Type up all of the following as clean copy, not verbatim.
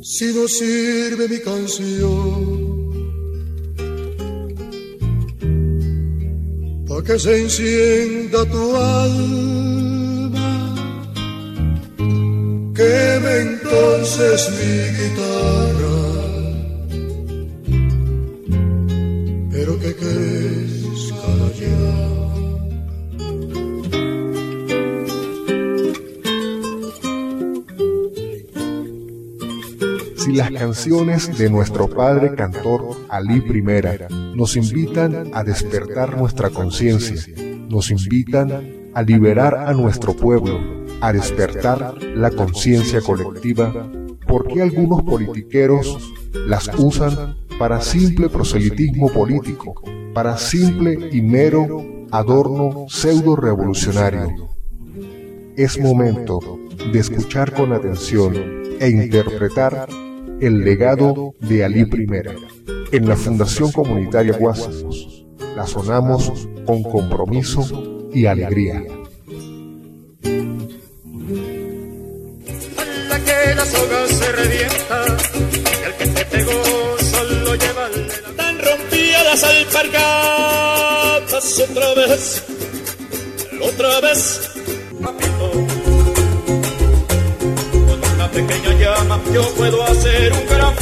si no sirve mi canción pa' que se encienda tu alma, queme entonces mi guitarra, pero que crezca ya. Si las canciones de nuestro padre cantor Alí Primera nos invitan a despertar nuestra conciencia, nos invitan a liberar a nuestro pueblo, a despertar la conciencia colectiva, ¿por qué algunos politiqueros las usan para simple proselitismo político, para simple y mero adorno pseudo-revolucionario? Es momento de escuchar con atención e interpretar el legado de Alí Primera. En la Fundación Comunitaria Guásanos la sonamos con compromiso y alegría. A la que la soga se revienta, y al que te pegó solo llévale la... Tan rompía las alpargatas otra vez, papito. Pequeña llama, yo puedo hacer un gran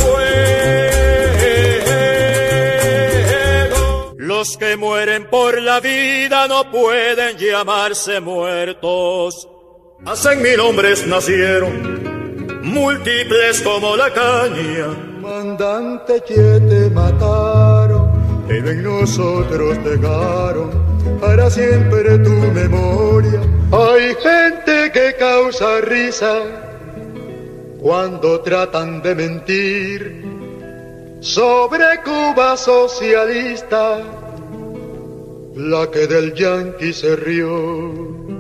fuego. Los que mueren por la vida no pueden llamarse muertos. Hace 1000 hombres nacieron, múltiples como la caña. Mandante que te mataron, pero en nosotros dejaron para siempre tu memoria. Hay gente que causa risa cuando tratan de mentir sobre Cuba socialista, la que del yanqui se rió.